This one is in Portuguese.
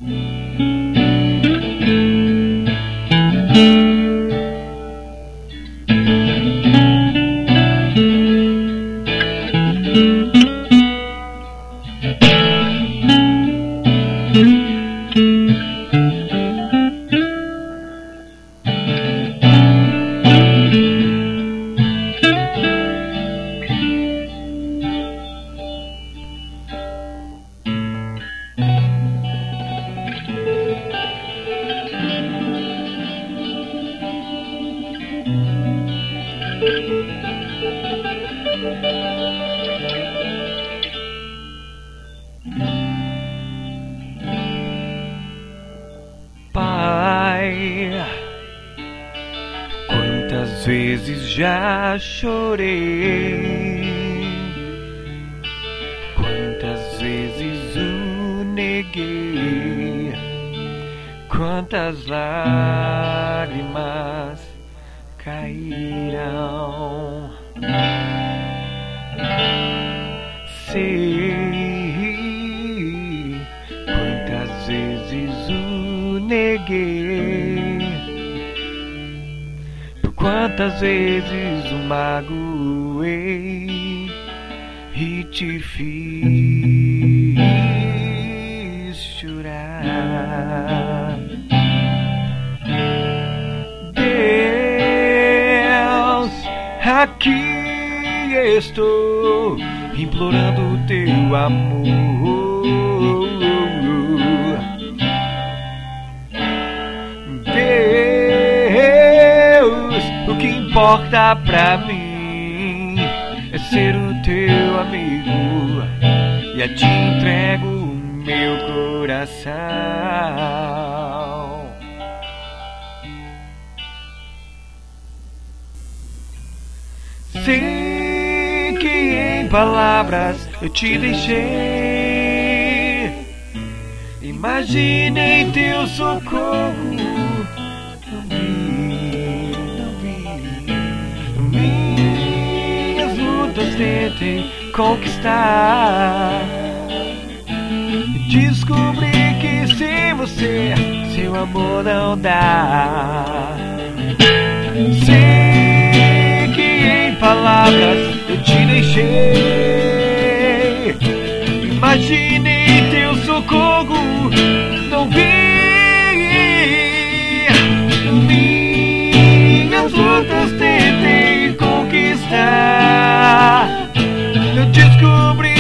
Pai, quantas vezes já chorei, quantas vezes o neguei, quantas lágrimas caíram. Sei quantas vezes o neguei, por quantas vezes o magoei e te fiz chorar. Deus, aqui estou implorando o teu amor. Deus, o que importa pra mim é ser o teu amigo, e a ti entrego o meu coração. Sei que em palavras eu te deixei, imaginei teu socorro, não vi. Minhas lutas tentei conquistar, descobri que sem você seu amor não dá. Sei que em palavras eu te deixei, imaginei teu socorro, não vi. Minhas lutas tentei conquistar, eu descobri